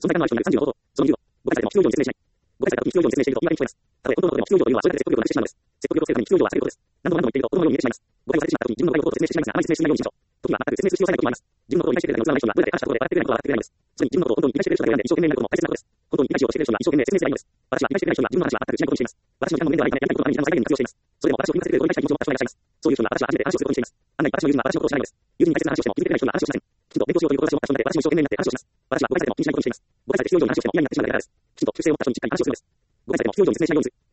存在感のある人になる30のこと、その理由を、誤解されても必要以上に説明しない。誤解された時に必要以上に説明していると言い訳に聞こえます。たとえ本当のことでも必要以上というのはそれだけ説得力のない説明なのです。説得力をつけるために必要以上は避けることです。何度も何度も言っていると、子供のように見えてしまいます。誤解されてしまった時に自分の誤解を説明してしまいますが、あまり説明しないようにしましょう。時には全く説明する必要さえないこともあります。自分のことを理解してくれない人がどれだけ感謝したことで笑ってくれないことは笑ってくれないのです。それに自分のことを本当に理解してくれる人が選んで一生懸命になることも大切なことです。本当に理解しようとしている人が一生懸命説明すればいいのです。私は理解してくれない人が自分の話は全くしないことにしています。私の時間の面ではやりたいことをあまり時間の最大限に活用しています。それでも私を理解してくれることを理解したい気持ちを私は抱いています。そういう人が私は初めて話をすることにしています。案外私の友人は私のことを知らないのです。友人に大切な話をしても気づいてくれない人には話をしません。きちんと勉強しようという志を持った人なので私も一生懸命になって話をします。私は誤解されても気にしないことにしています。誤解されて必要以上に話をしても嫌になってしまうだけなのです。きちんと修正を持った人にしっかり話をするのです。誤解されても必要以上に説明しないようにする。